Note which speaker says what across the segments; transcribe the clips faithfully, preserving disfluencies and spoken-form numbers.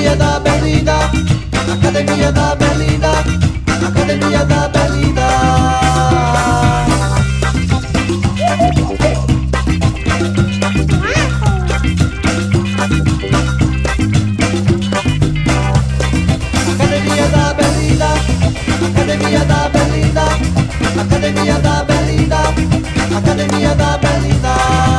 Speaker 1: Academia da Berlinda, Academia da Berlinda, Academia da Berlinda. Academia da Berlinda, Academia da Berlinda, Academia da Berlinda, Academia da Berlinda.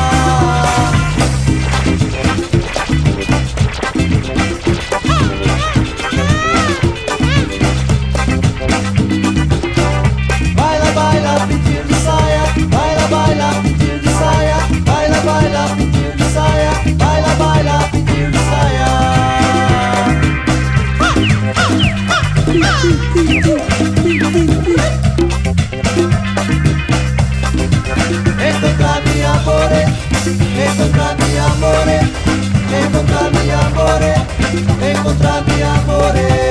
Speaker 1: Baila, baila, pintinho de saia, baila, baila, pintinho de saia, baila, baila, pintinho de saia, baila, baila, pintinho de saia. Encontra-me amore, encontra-me amore, encontra-me amore, encontra-me amore.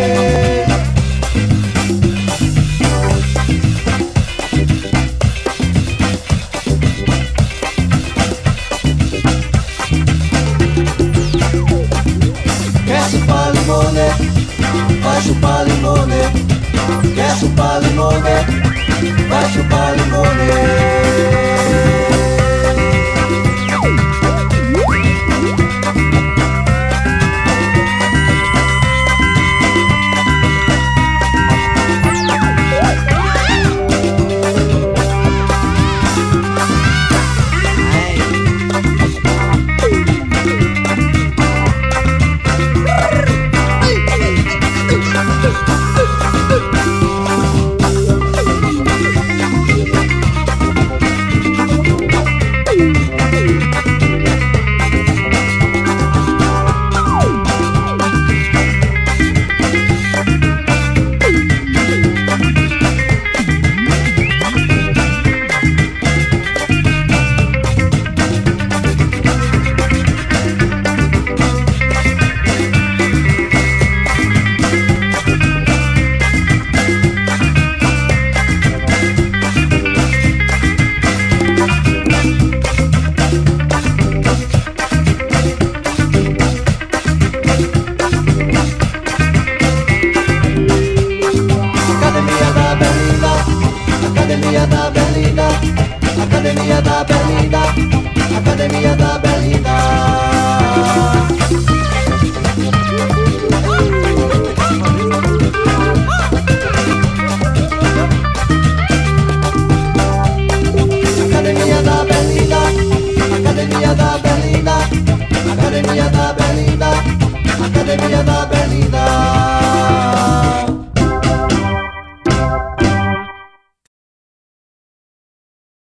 Speaker 1: Quer chupar limone, vai chupar limone. Quer chupar limone, vai chupar limone. Academia da Berlinda, Academia da Berlinda, Academia da